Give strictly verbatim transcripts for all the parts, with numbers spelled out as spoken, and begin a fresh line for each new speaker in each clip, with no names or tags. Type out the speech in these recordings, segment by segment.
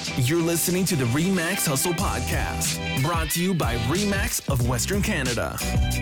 You're listening to the RE/MAX Hustle Podcast, brought to you by RE/MAX of Western Canada.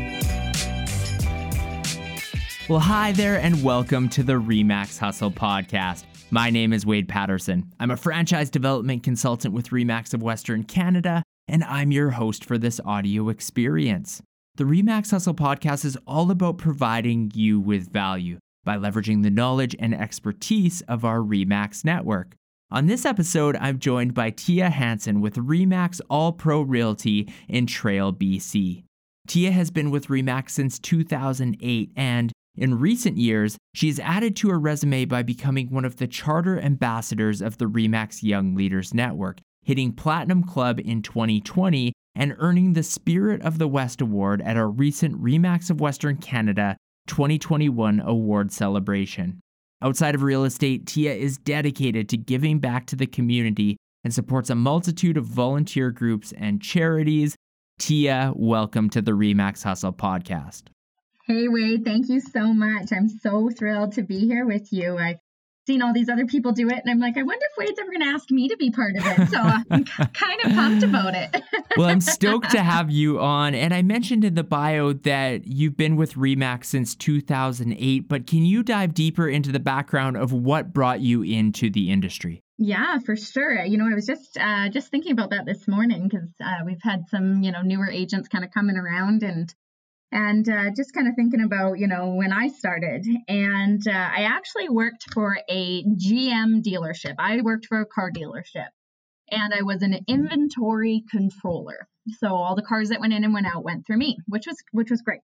Well, hi there, and welcome to the RE/MAX Hustle Podcast. My name is Wade Patterson. I'm a franchise development consultant with RE/MAX of Western Canada, and I'm your host for this audio experience. The RE/MAX Hustle Podcast is all about providing you with value by leveraging the knowledge and expertise of our RE/MAX network. On this episode, I'm joined by Tia Hansen with RE/MAX All Pro Realty in Trail, B C. Tia has been with RE/MAX since two thousand eight, and in recent years, she's added to her resume by becoming one of the charter ambassadors of the RE/MAX Young Leaders Network, hitting Platinum Club in twenty twenty and earning the Spirit of the West Award at our recent RE/MAX of Western Canada twenty twenty-one award celebration. Outside of real estate, Tia is dedicated to giving back to the community and supports a multitude of volunteer groups and charities. Tia, welcome to the RE/MAX Hustle Podcast.
Hey, Wade, thank you so much. I'm so thrilled to be here with you. I've seen all these other people do it, and I'm like, I wonder if Wade's ever going to ask me to be part of it. So uh, I'm kind of pumped about it.
Well, I'm stoked to have you on. And I mentioned in the bio that you've been with RE/MAX since two thousand eight, but can you dive deeper into the background of what brought you into the industry?
Yeah, for sure. You know, I was just uh, just thinking about that this morning because uh, we've had some, you know, newer agents kind of coming around and And uh, just kind of thinking about, you know, when I started, and uh, I actually worked for a G M dealership. I worked for a car dealership, and I was an inventory controller. So all the cars that went in and went out went through me, which was which was great.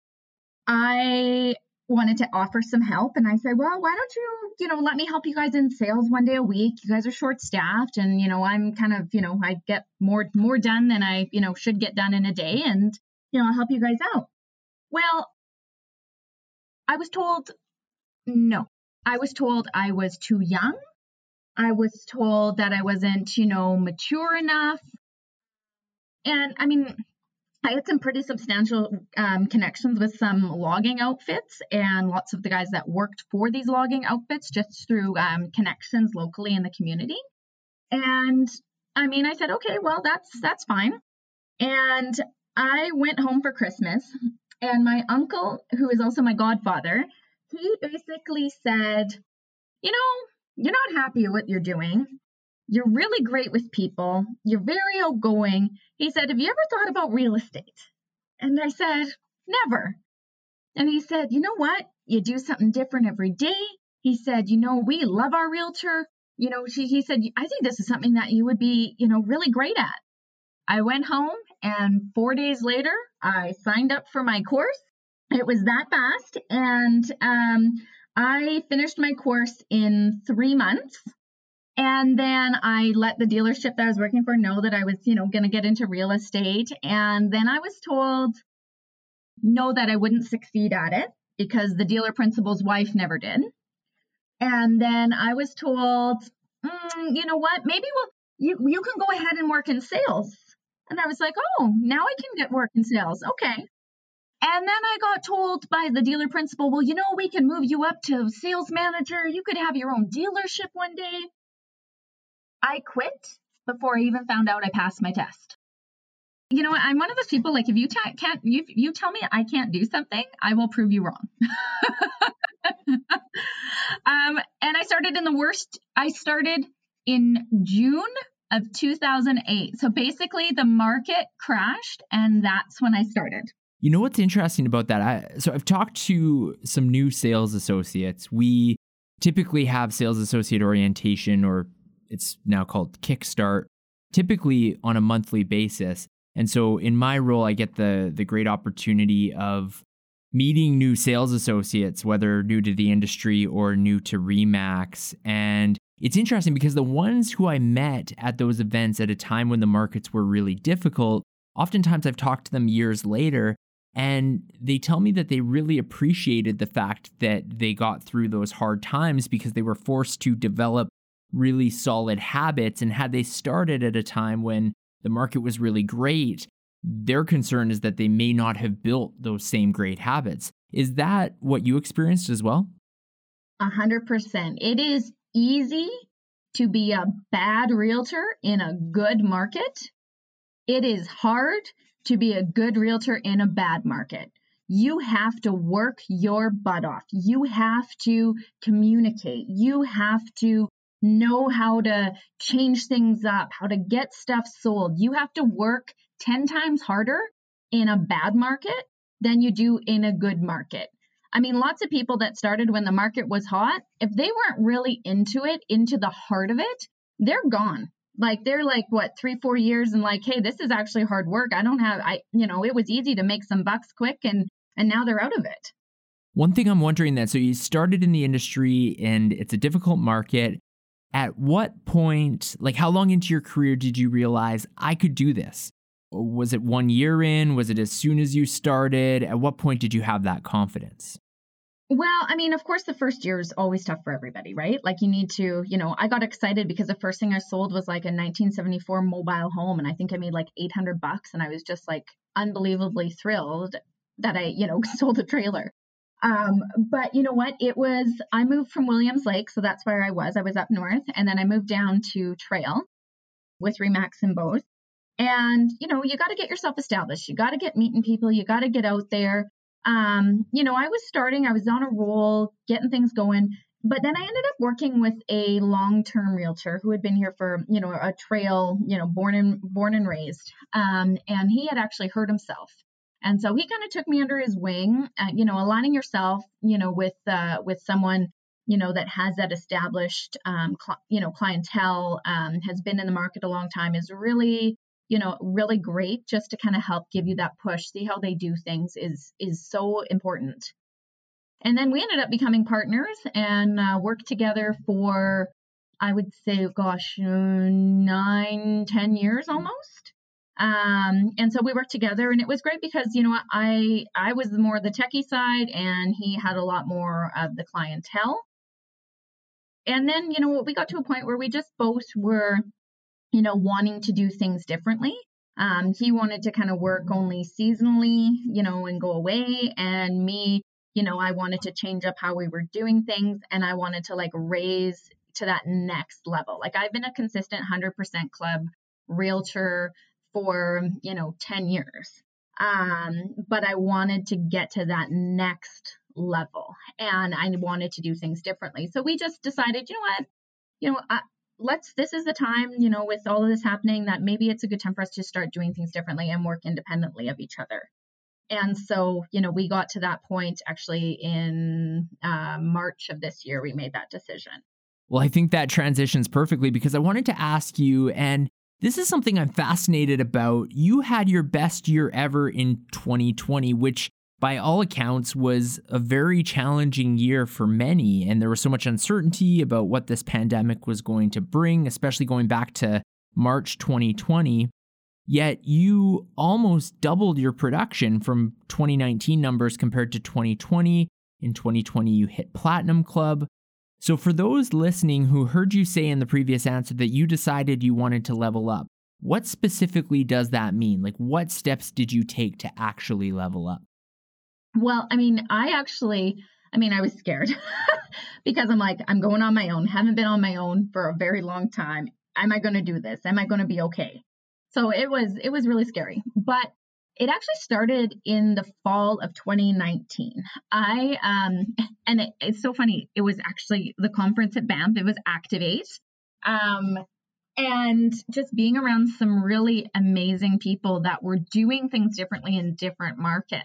I wanted to offer some help, and I said, well, why don't you, you know, let me help you guys in sales one day a week. You guys are short staffed, and, you know, I'm kind of, you know, I get more more done than I, you know, should get done in a day, and, you know, I'll help you guys out. Well, I was told no. I was told I was too young. I was told that I wasn't, you know, mature enough. And I mean, I had some pretty substantial um, connections with some logging outfits and lots of the guys that worked for these logging outfits just through um, connections locally in the community. And I mean, I said, okay, well, that's that's fine. And I went home for Christmas. And my uncle, who is also my godfather, he basically said, you know, you're not happy with what you're doing. You're really great with people. You're very outgoing. He said, have you ever thought about real estate? And I said, never. And he said, you know what? You do something different every day. He said, you know, we love our realtor. You know, she, he said, I think this is something that you would be, you know, really great at. I went home, and four days later, I signed up for my course. It was that fast, and um, I finished my course in three months. And then I let the dealership that I was working for know that I was, you know, going to get into real estate. And then I was told, no, that I wouldn't succeed at it because the dealer principal's wife never did. And then I was told, mm, you know what, maybe we'll, you you can go ahead and work in sales. And I was like, oh, now I can get work in sales. Okay. And then I got told by the dealer principal, well, you know, we can move you up to sales manager. You could have your own dealership one day. I quit before I even found out I passed my test. You know what? I'm one of those people, like, if you ta- can't, you, you tell me I can't do something, I will prove you wrong. um, and I started in the worst. I started in June of two thousand eight. So basically the market crashed, and that's when I started.
You know what's interesting about that? I, so I've talked to some new sales associates. We typically have sales associate orientation, or it's now called Kickstart, typically on a monthly basis. And so in my role, I get the the great opportunity of meeting new sales associates, whether new to the industry or new to RE/MAX. And it's interesting because the ones who I met at those events at a time when the markets were really difficult, oftentimes I've talked to them years later, and they tell me that they really appreciated the fact that they got through those hard times because they were forced to develop really solid habits. And had they started at a time when the market was really great, their concern is that they may not have built those same great habits. Is that what you experienced as well?
A hundred percent. It is easy to be a bad realtor in a good market. It is hard to be a good realtor in a bad market. You have to work your butt off. You have to communicate. You have to know how to change things up, how to get stuff sold. You have to work ten times harder in a bad market than you do in a good market. I mean, lots of people that started when the market was hot, if they weren't really into it, into the heart of it, they're gone. Like they're like, what, three, four years and like, hey, this is actually hard work. I don't have, I, you know, it was easy to make some bucks quick and, and now they're out of it.
One thing I'm wondering then, so you started in the industry and it's a difficult market. At what point, like how long into your career did you realize I could do this? Was it one year in? Was it as soon as you started? At what point did you have that confidence?
Well, I mean, of course, the first year is always tough for everybody, right? Like you need to, you know, I got excited because the first thing I sold was like a nineteen seventy-four mobile home. And I think I made like eight hundred bucks. And I was just like unbelievably thrilled that I, you know, sold a trailer. Um, but you know what? It was, I moved from Williams Lake. So that's where I was. I was up north. And then I moved down to Trail with RE/MAX in both. And, you know, you got to get yourself established. You got to get meeting people. You got to get out there. Um, you know, I was starting, I was on a roll, getting things going, but then I ended up working with a long-term realtor who had been here for, you know, a Trail, you know, born and born and raised. Um, and he had actually hurt himself. And so he kind of took me under his wing, uh, you know, aligning yourself, you know, with, uh, with someone, you know, that has that established, um, cl- you know, clientele, um, has been in the market a long time is really, you know, really great just to kind of help give you that push, see how they do things is, is so important. And then we ended up becoming partners and uh, worked together for, I would say, gosh, nine, ten years almost. Um, and so we worked together and it was great because, you know, I, I was more the techie side and he had a lot more of the clientele. And then, you know, we got to a point where we just both were, you know, wanting to do things differently. Um, he wanted to kind of work only seasonally, you know, and go away. And me, you know, I wanted to change up how we were doing things and I wanted to like raise to that next level. Like I've been a consistent one hundred percent club realtor for, you know, ten years. Um, but I wanted to get to that next level and I wanted to do things differently. So we just decided, you know what, you know, I, let's, this is the time, you know, with all of this happening that maybe it's a good time for us to start doing things differently and work independently of each other. And so, you know, we got to that point actually in uh, March of this year, we made that decision.
Well, I think that transitions perfectly because I wanted to ask you, and this is something I'm fascinated about. You had your best year ever in twenty twenty, which by all accounts was a very challenging year for many. And there was so much uncertainty about what this pandemic was going to bring, especially going back to March twenty twenty. Yet you almost doubled your production from twenty nineteen numbers compared to twenty twenty. In twenty twenty, you hit Platinum Club. So for those listening who heard you say in the previous answer that you decided you wanted to level up, what specifically does that mean? Like what steps did you take to actually level up?
Well, I mean, I actually, I mean, I was scared because I'm like, I'm going on my own, haven't been on my own for a very long time. Am I going to do this? Am I going to be okay? So it was, it was really scary, but it actually started in the fall of twenty nineteen. I, um, and it, it's so funny. It was actually the conference at Banff. It was Activate. Um, and just being around some really amazing people that were doing things differently in different markets.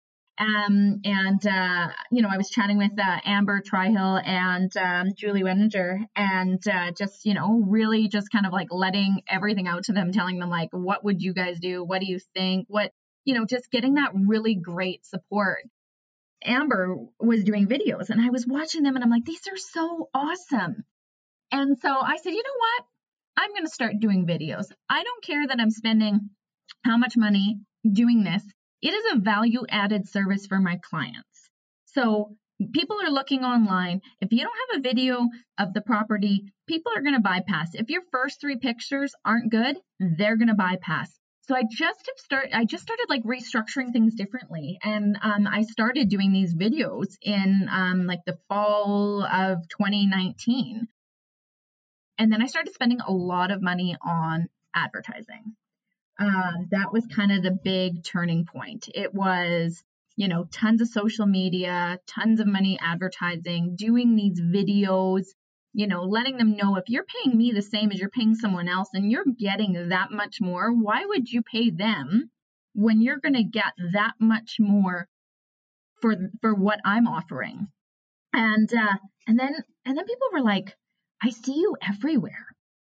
Um, and, uh, you know, I was chatting with, uh, Amber Tryhill and, um, Julie Wenninger and, uh, just, you know, really just kind of like letting everything out to them, telling them like, what would you guys do? What do you think? What, you know, just getting that really great support. Amber was doing videos and I was watching them and I'm like, these are so awesome. And so I said, you know what? I'm going to start doing videos. I don't care that I'm spending how much money doing this. It is a value added service for my clients. So people are looking online. If you don't have a video of the property, people are going to bypass. If your first three pictures aren't good, they're going to bypass. So I just have start. I just started like restructuring things differently, and um, I started doing these videos in um, like the fall of twenty nineteen. and then I started spending a lot of money on advertising. Um, that was kind of the big turning point. It was, you know, tons of social media, tons of money advertising, doing these videos, you know, letting them know if you're paying me the same as you're paying someone else and you're getting that much more, why would you pay them when you're going to get that much more for for what I'm offering? And uh, and then and then people were like, I see you everywhere.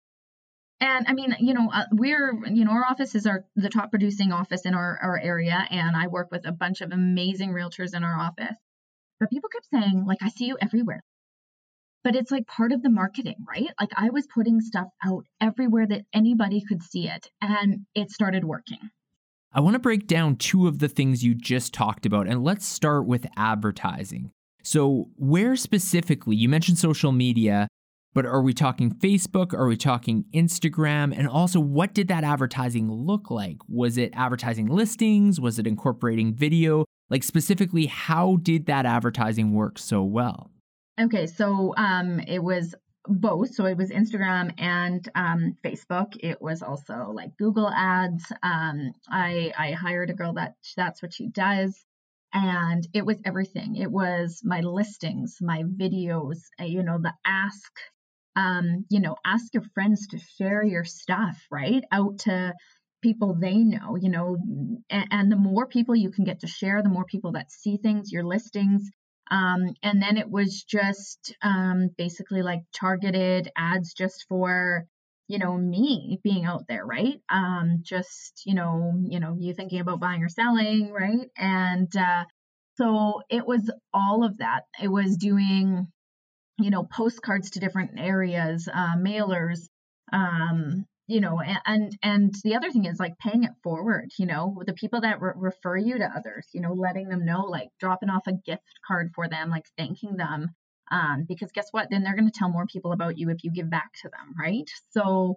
And I mean, you know, uh, we're, you know, our office is our the top producing office in our, our area. And I work with a bunch of amazing realtors in our office. But people kept saying, like, I see you everywhere. But it's like part of the marketing, right? Like I was putting stuff out everywhere that anybody could see it. And it started working.
I want to break down two of the things you just talked about. And let's start with advertising. So where specifically, you mentioned social media, but are we talking Facebook? Are we talking Instagram? And also, what did that advertising look like? Was it advertising listings? Was it incorporating video? Like specifically, how did that advertising work so well?
Okay, so um, it was both. So it was Instagram and um, Facebook. It was also like Google ads. Um, I, I hired a girl that that's what she does. And it was everything. It was my listings, my videos, uh, you know, the ask. Um, you know, ask your friends to share your stuff, right? Out to people they know, you know, and, and the more people you can get to share, the more people that see things, your listings. Um, and then it was just um, basically like targeted ads just for, you know, me being out there, right? Um, just, you know, you know, you thinking about buying or selling, right? And uh, so it was all of that. It was doing, you know, postcards to different areas, uh, mailers, um, you know, and, and and the other thing is like paying it forward, you know, the people that re- refer you to others, you know, letting them know, like dropping off a gift card for them, like thanking them, um, because guess what? Then they're going to tell more people about you if you give back to them, right? So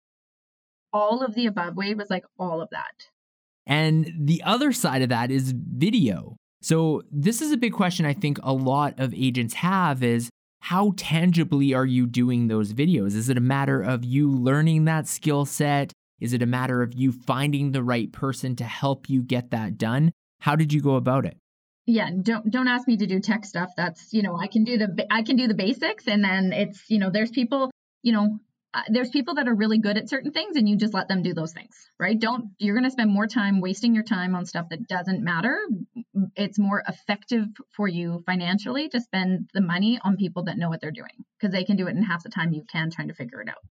all of the above, Wade, was like all of that.
And the other side of that is video. So this is a big question I think a lot of agents have is, how tangibly are you doing those videos? Is it a matter of you learning that skill set? Is it a matter of you finding the right person to help you get that done? How did you go about it?
Yeah, don't don't ask me to do tech stuff. That's, you know, I can do the I can do the basics, and then it's, you know, there's people, you know, uh, there's people that are really good at certain things, and you just let them do those things, right? Don't you're going to spend more time wasting your time on stuff that doesn't matter. It's more effective for you financially to spend the money on people that know what they're doing, because they can do it in half the time you can trying to figure it out.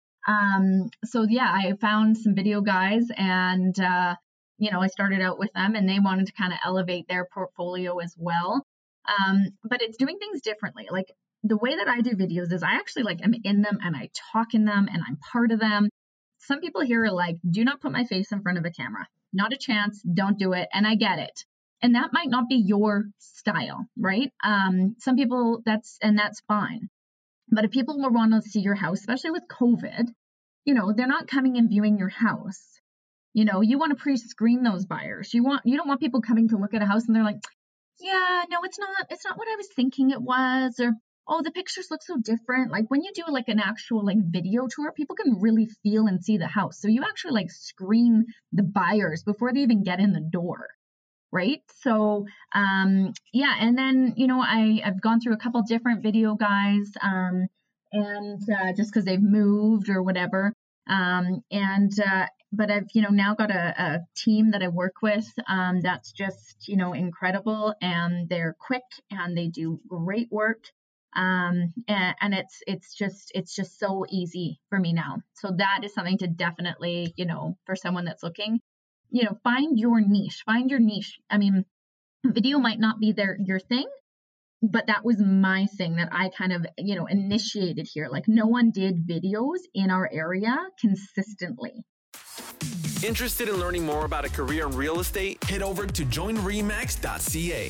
Um, so yeah, I found some video guys, and uh, you know, I started out with them, and they wanted to kind of elevate their portfolio as well. Um, but it's doing things differently. Like the way that I do videos is I actually like am in them and I talk in them and I'm part of them. Some people here are like, do not put my face in front of a camera. Not a chance. Don't do it. And I get it. And that might not be your style, right? Um, some people that's, and that's fine. But if people will want to see your house, especially with COVID, you know, they're not coming and viewing your house. You know, you want to pre-screen those buyers. You want, you don't want people coming to look at a house and they're like, yeah, no, it's not, it's not what I was thinking it was, or, oh, the pictures look so different. Like when you do like an actual like video tour, people can really feel and see the house. So you actually like screen the buyers before they even get in the door. Right. So, um, yeah. And then, you know, I, I've gone through a couple different video guys, um, and, uh, just cause they've moved or whatever. Um, and, uh, but I've, you know, now got a, a team that I work with, um, that's just, you know, incredible, and they're quick and they do great work. Um, and, and it's, it's just, it's just so easy for me now. So that is something to definitely, you know, for someone that's looking, you know, find your niche, find your niche. I mean, video might not be their, your thing, but that was my thing that I kind of, you know, initiated here. Like no one did videos in our area consistently.
Interested in learning more about a career in real estate? Head over to join remax dot c a.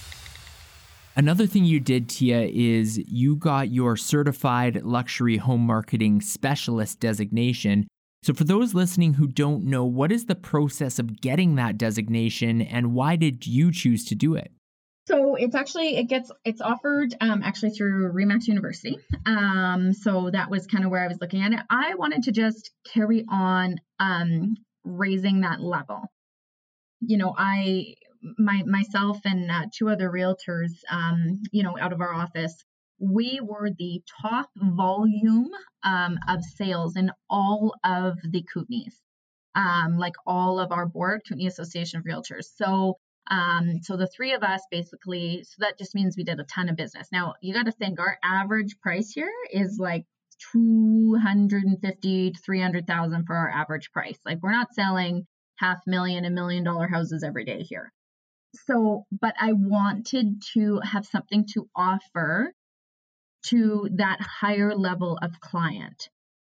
Another thing you did, Tia, is you got your Certified Luxury Home Marketing Specialist designation. So for those listening who don't know, what is the process of getting that designation and why did you choose to do it?
So it's actually, it gets, it's offered um, actually through RE/MAX University. Um, so that was kind of where I was looking at it. I wanted to just carry on um, raising that level. You know, I, my, myself and uh, two other realtors, um, you know, out of our office, we were the top volume um, of sales in all of the Kootenays, um, like all of our board, Kootenay Association of Realtors. So Um, so the three of us basically, so that just means we did a ton of business. Now you got to think our average price here is like two hundred fifty to three hundred thousand for our average price. Like we're not selling half million and million dollar houses every day here. So, but I wanted to have something to offer to that higher level of client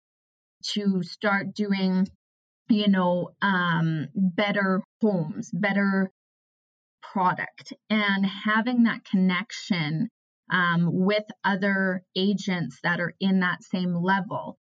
to start doing, you know, um, better homes, better product, and having that connection um, with other agents that are in that same level,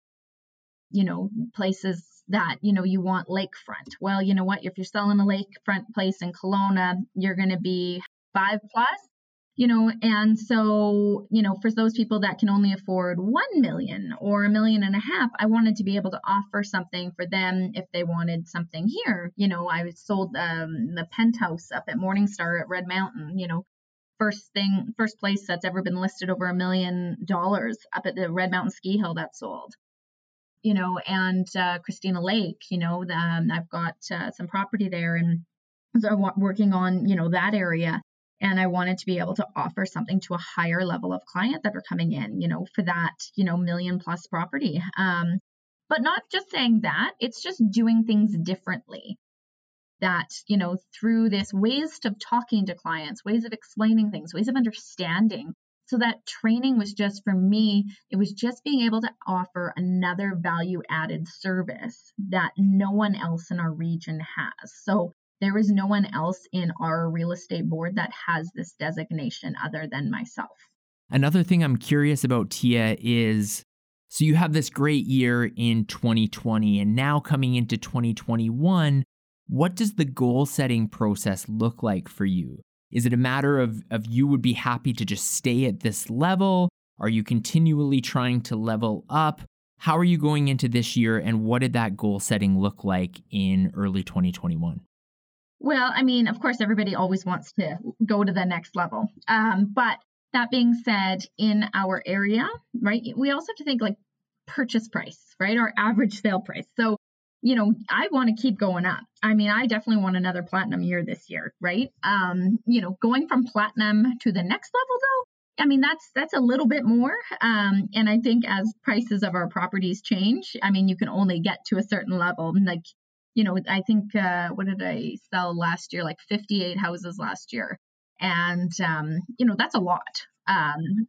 you know, places that, you know, you want lakefront. Well, you know what, if you're selling a lakefront place in Kelowna, you're going to be five plus, you know, and so, you know, for those people that can only afford one million or a million and a half, I wanted to be able to offer something for them if they wanted something here. You know, I sold um, the penthouse up at Morningstar at Red Mountain, you know, first thing, first place that's ever been listed over a million dollars up at the Red Mountain ski hill that sold, you know, and uh, Christina Lake, you know, the, um, I've got uh, some property there, and so I'm working on, you know, that area. And I wanted to be able to offer something to a higher level of client that are coming in, you know, for that, you know, million plus property. Um, but not just saying that, it's just doing things differently. That, you know, through this ways of talking to clients, ways of explaining things, ways of understanding. So that training was just, for me, it was just being able to offer another value added service that no one else in our region has. So there is no one else in our real estate board that has this designation other than myself.
Another thing I'm curious about, Tia, is so you have this great year in twenty twenty, and now coming into twenty twenty-one, what does the goal setting process look like for you? Is it a matter of, of you would be happy to just stay at this level? Are you continually trying to level up? How are you going into this year, and what did that goal setting look like in early twenty twenty-one?
Well, I mean, of course, everybody always wants to go to the next level. Um, but that being said, in our area, right, we also have to think like purchase price, right? Our average sale price. So, you know, I want to keep going up. I mean, I definitely want another platinum year this year, right? Um, you know, going from platinum to the next level though, I mean, that's, that's a little bit more. Um, and I think as prices of our properties change, I mean, you can only get to a certain level. Like, you know, I think, uh, what did I sell last year? Like fifty-eight houses last year. And, um, you know, that's a lot. Um,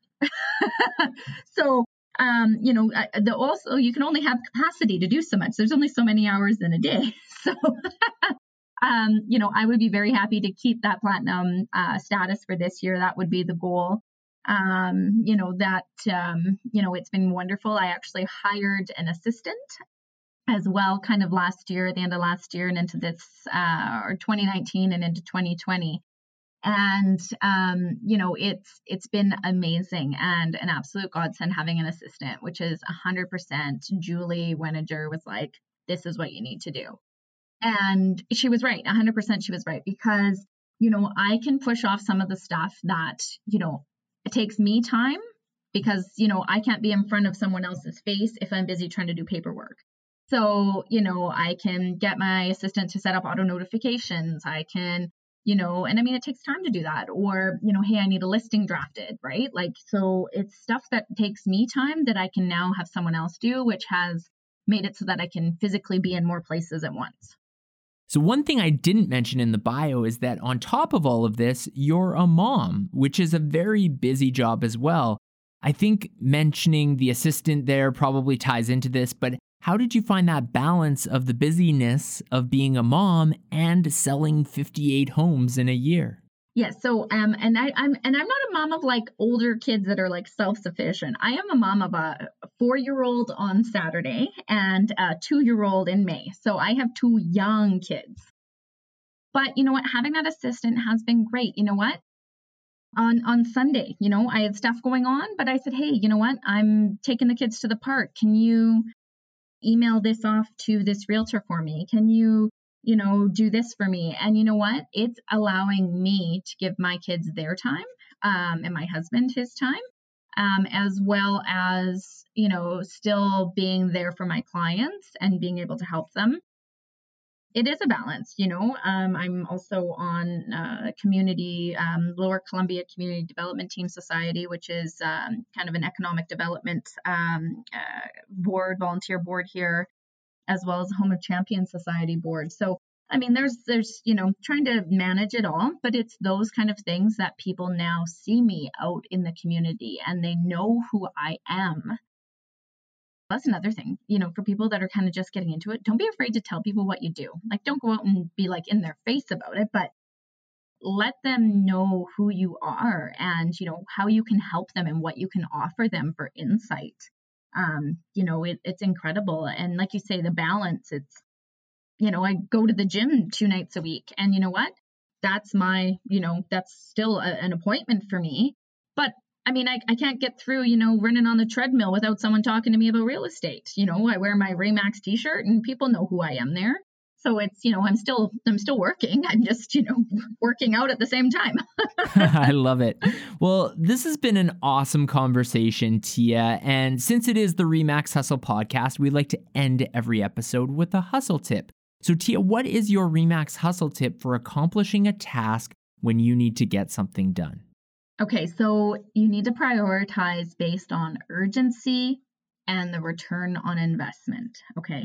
so, um, you know, the also, you can only have capacity to do so much. There's only so many hours in a day. So, um, you know, I would be very happy to keep that platinum uh, status for this year. That would be the goal. Um, you know, that, um, you know, it's been wonderful. I actually hired an assistant as well, kind of last year, at the end of last year and into this, uh, or twenty nineteen and into twenty twenty. And, um, you know, it's, it's been amazing and an absolute godsend having an assistant, which is a hundred percent. Julie Weninger was like, this is what you need to do. And she was right. A hundred percent. She was right, because, you know, I can push off some of the stuff that, you know, it takes me time, because, you know, I can't be in front of someone else's face if I'm busy trying to do paperwork. So, you know, I can get my assistant to set up auto notifications. I can, you know, and I mean, it takes time to do that. Or, you know, hey, I need a listing drafted, right? Like, so it's stuff that takes me time that I can now have someone else do, which has made it so that I can physically be in more places at once.
So one thing I didn't mention in the bio is that on top of all of this, you're a mom, which is a very busy job as well. I think mentioning the assistant there probably ties into this, but how did you find that balance of the busyness of being a mom and selling fifty-eight homes in a year?
Yes. Yeah, so, um, and I, I'm, and I'm not a mom of like older kids that are like self-sufficient. I am a mom of a four-year-old on Saturday and a two-year-old in May. So I have two young kids. But you know what? Having that assistant has been great. You know what? on, on Sunday, you know, I had stuff going on, but I said, hey, you know what? I'm taking the kids to the park. Can you email this off to this realtor for me? Can you, you know, do this for me? And you know what? It's allowing me to give my kids their time, um, and my husband his time, um, as well as, you know, still being there for my clients and being able to help them. It is a balance, you know. Um, I'm also on uh, community, um, Lower Columbia Community Development Team Society, which is um, kind of an economic development um, uh, board, volunteer board here, as well as Home of Champions Society board. So, I mean, there's, there's, you know, trying to manage it all, but it's those kind of things that people now see me out in the community and they know who I am. That's another thing, you know, for people that are kind of just getting into it, don't be afraid to tell people what you do. Like, don't go out and be like in their face about it, but let them know who you are and, you know, how you can help them and what you can offer them for insight. Um, you know, it, it's incredible. And like you say, the balance, it's, you know, I go to the gym two nights a week and you know what, that's my, you know, that's still a, an appointment for me, but I mean, I, I can't get through, you know, running on the treadmill without someone talking to me about real estate. You know, I wear my RE/MAX t-shirt and people know who I am there. So it's, you know, I'm still, I'm still working. I'm just, you know, working out at the same time.
I love it. Well, this has been an awesome conversation, Tia. And since it is the RE/MAX Hustle podcast, we like to end every episode with a hustle tip. So Tia, what is your RE/MAX hustle tip for accomplishing a task when you need to get something done?
Okay, so you need to prioritize based on urgency and the return on investment, okay?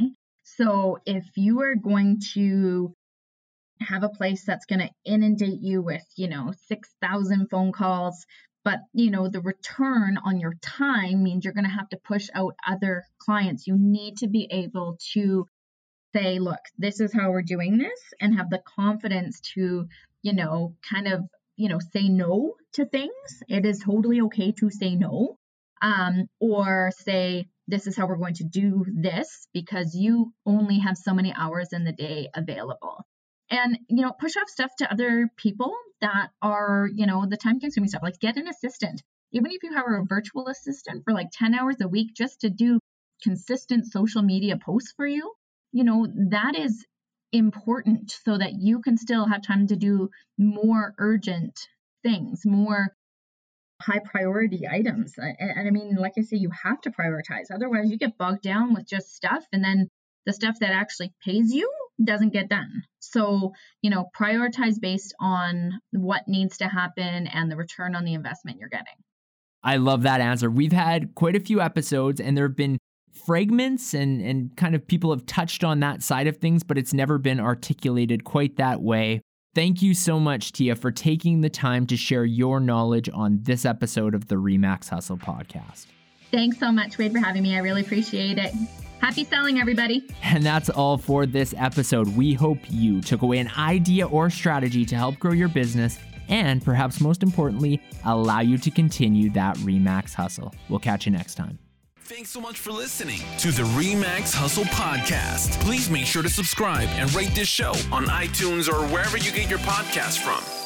So if you are going to have a place that's going to inundate you with, you know, six thousand phone calls, but, you know, the return on your time means you're going to have to push out other clients, you need to be able to say, look, this is how we're doing this, and have the confidence to, you know, kind of, you know, say no to things. It is totally okay to say no, um, or say, this is how we're going to do this because you only have so many hours in the day available. And, you know, push off stuff to other people that are, you know, the time consuming stuff, like get an assistant. Even if you have a virtual assistant for like ten hours a week just to do consistent social media posts for you, you know, that is important so that you can still have time to do more urgent things, more high priority items. And, and I mean, like I say, you have to prioritize. Otherwise, you get bogged down with just stuff, and then the stuff that actually pays you doesn't get done. So, you know, prioritize based on what needs to happen and the return on the investment you're getting.
I love that answer. We've had quite a few episodes and there have been fragments and, and kind of people have touched on that side of things, but it's never been articulated quite that way. Thank you so much, Tia, for taking the time to share your knowledge on this episode of the RE/MAX Hustle podcast.
Thanks so much, Wade, for having me. I really appreciate it. Happy selling, everybody.
And that's all for this episode. We hope you took away an idea or strategy to help grow your business and, perhaps most importantly, allow you to continue that RE/MAX hustle. We'll catch you next time.
Thanks so much for listening to the RE/MAX Hustle podcast. Please make sure to subscribe and rate this show on iTunes or wherever you get your podcasts from.